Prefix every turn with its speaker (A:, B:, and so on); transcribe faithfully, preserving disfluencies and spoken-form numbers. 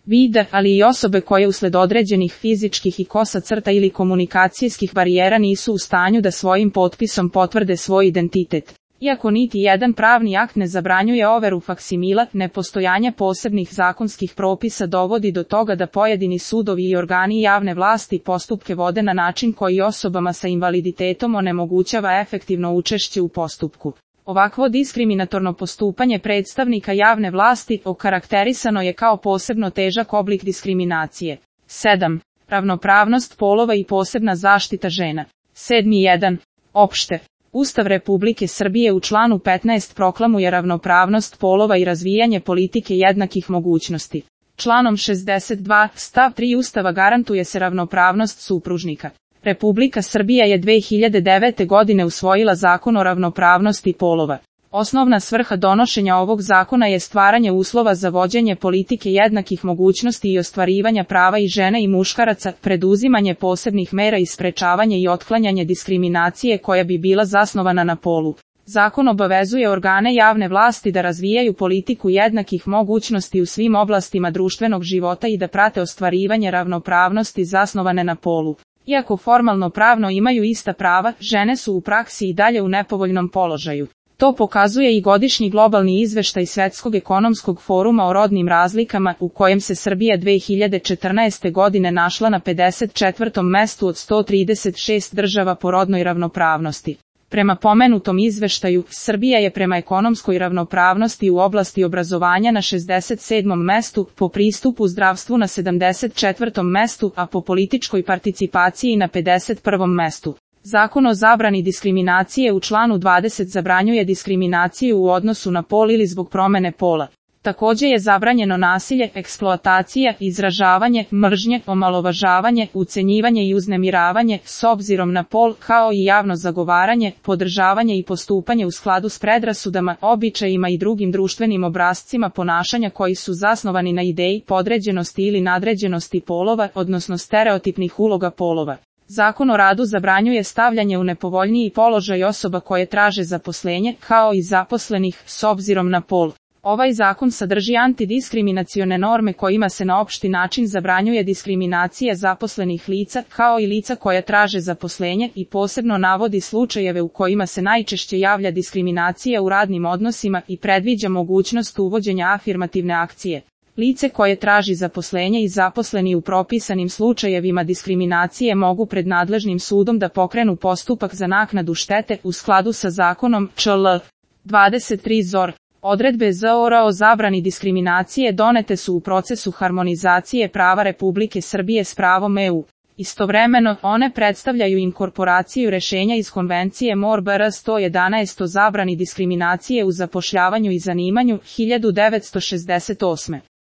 A: vida, ali i osobe koje usled određenih fizičkih i kosa crta ili komunikacijskih barijera nisu u stanju da svojim potpisom potvrde svoj identitet. Iako niti jedan pravni akt ne zabranjuje overu faksimila, nepostojanje posebnih zakonskih propisa dovodi do toga da pojedini sudovi i organi javne vlasti postupke vode na način koji osobama sa invaliditetom onemogućava efektivno učešće u postupku. Ovakvo diskriminatorno postupanje predstavnika javne vlasti okarakterisano je kao posebno težak oblik diskriminacije. sedam. Ravnopravnost polova i posebna zaštita žena. sedmi jedan. Opšte. Ustav Republike Srbije u članu petnaest proklamuje ravnopravnost polova i razvijanje politike jednakih mogućnosti. Članom šezdeset dva stav tri Ustava garantuje se ravnopravnost supružnika. Republika Srbija je dve hiljade devete. godine usvojila Zakon o ravnopravnosti polova. Osnovna svrha donošenja ovog zakona je stvaranje uslova za vođenje politike jednakih mogućnosti i ostvarivanja prava i žena i muškaraca, preduzimanje posebnih mera i sprečavanje i otklanjanje diskriminacije koja bi bila zasnovana na polu. Zakon obavezuje organe javne vlasti da razvijaju politiku jednakih mogućnosti u svim oblastima društvenog života i da prate ostvarivanje ravnopravnosti zasnovane na polu. Iako formalno pravno imaju ista prava, žene su u praksi i dalje u nepovoljnom položaju. To pokazuje i godišnji globalni izveštaj Svetskog ekonomskog foruma o rodnim razlikama, u kojem se Srbija dve hiljade četrnaeste. godine našla na pedeset četvrtom mestu od sto trideset šest država po rodnoj ravnopravnosti. Prema pomenutom izveštaju, Srbija je prema ekonomskoj ravnopravnosti u oblasti obrazovanja na šezdeset sedmom mestu, po pristupu zdravstvu na sedamdeset četvrtom mestu, a po političkoj participaciji na pedeset prvom mestu. Zakon o zabrani diskriminacije u članu dvadeset zabranjuje diskriminaciju u odnosu na pol ili zbog promene pola. Također je zabranjeno nasilje, eksploatacija, izražavanje, mržnje, omalovažavanje, ucenjivanje i uznemiravanje s obzirom na pol, kao i javno zagovaranje, podržavanje i postupanje u skladu s predrasudama, običajima i drugim društvenim obrascima ponašanja koji su zasnovani na ideji podređenosti ili nadređenosti polova, odnosno stereotipnih uloga polova. Zakon o radu zabranjuje stavljanje u nepovoljniji položaj osoba koje traže zaposlenje, kao i zaposlenih, s obzirom na pol. Ovaj zakon sadrži antidiskriminacione norme kojima se na opšti način zabranjuje diskriminacija zaposlenih lica, kao i lica koja traže zaposlenje, i posebno navodi slučajeve u kojima se najčešće javlja diskriminacija u radnim odnosima i predviđa mogućnost uvođenja afirmativne akcije. Lice koje traži zaposlenje i zaposleni u propisanim slučajevima diskriminacije mogu pred nadležnim sudom da pokrenu postupak za naknadu štete u skladu sa zakonom Č L. dvadeset tri Z O R. Odredbe Z O R o zabrani diskriminacije donete su u procesu harmonizacije prava Republike Srbije s pravom E U. Istovremeno, one predstavljaju inkorporaciju rešenja iz Konvencije M O R B R sto jedanaest o zabrani diskriminacije u zapošljavanju i zanimanju hiljadu devetsto šezdeset osme.